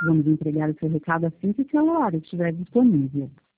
Vamos entregar o seu recado assim que o seu horário estiver disponível.